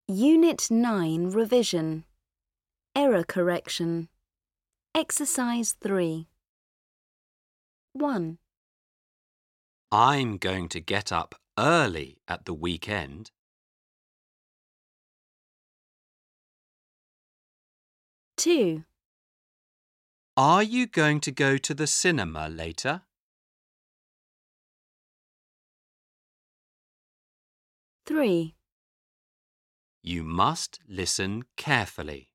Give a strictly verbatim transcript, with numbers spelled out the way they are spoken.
Unit nine Revision. Error Correction. Exercise three. one. I'm going to get up early at the weekend. two. Are you going to go to the cinema later? three. You must listen carefully.